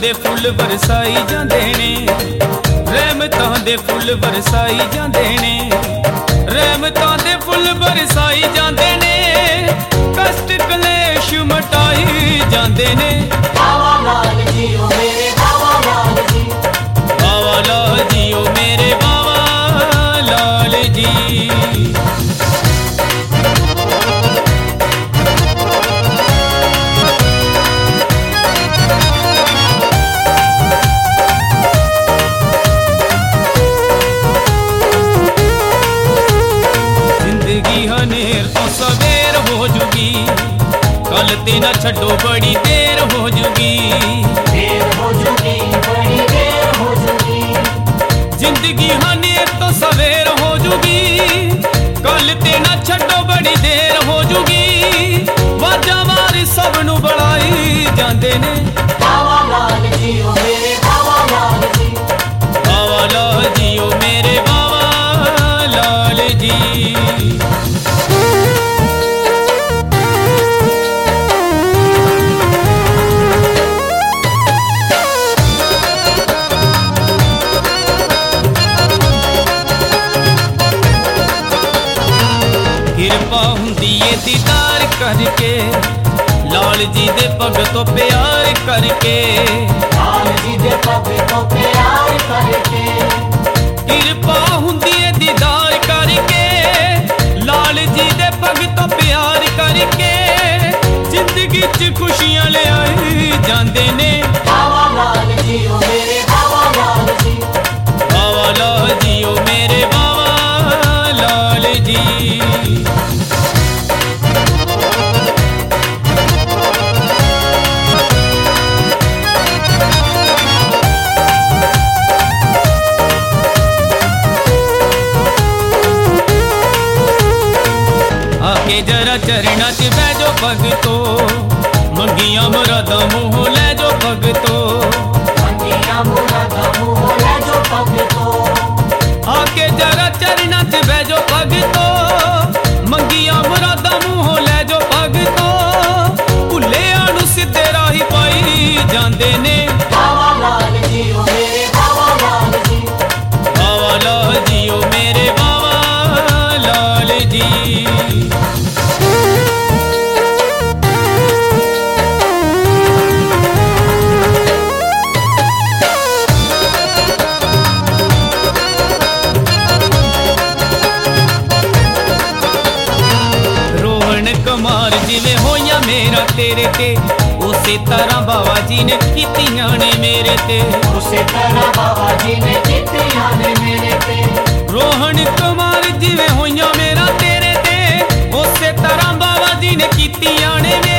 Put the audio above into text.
दे full बरसाई जांदे ने, रहमतां दे फुल बरसाई जांदे ने, रहमतां दे फुल बरसाई जांदे ने, कष्ट कलेश मटाई जांदे ने। बाबा लाल जी ओ मेरे बाबा लाल जी, बाबा लाल जी ओ मेरे बाबा लाल जी। सवेर हो जुगी, कल ते ना छड्डो बड़ी देर हो जुगी, देर हो जुगी बड़ी देर हो जुगी। जिंदगी हनेर तो सवेर हो जुगी, कल ते ना छड्डो बड़ी देर हो जुगी। वाजा वार सब नू बढ़ाई जांदे ने। बाबा लाल जी ओ मेरे बाबा लाल जी, बाबा लाल जी ओ मेरे बाबा लाल जी। किरपा हुंदी ए दीदार करके, लाल जी दे पग तो प्यार करके, लाल जी दे पग तो प्यार करके। किरपा हुंदी ए दीदार करके, लाल जी दे पग तो प्यार करके, जिंदगी च खुशियां ले आई जांदे ने। बाबा लाल जी ओ मेरे बाबा लाल जी, बाबा लाल जी ओ मेरे बाबा लाल जी। आके जरा चरणा च बैजो भगतो, मंगिया मुरादा मुँह लै जो भगतो, मंगिया मुरादा मुँह लै जो भगतो। आके जरा चरणा च बैजो भगतो, मंगिया मुरादा मुँह लै जो भगतो, भुल्लियां नू सिद्धे राही पाई जांदे ने। बाबा लाल जी ओ मेरे बाबा लाल जी, बाबा लाल जी ओ मेरे बाबा लाल जी। कमार जिवें होइया मेरा तेरे ते, उसे तरह बाबा जी ने कीतियां ने मेरे ते, उसे तरह बाबा जी ने कीतियां ने मेरे ते। रोहन कुमार जिवें होइया मेरा तेरे ते, उसे तरह बाबा जी ने कीतियां ने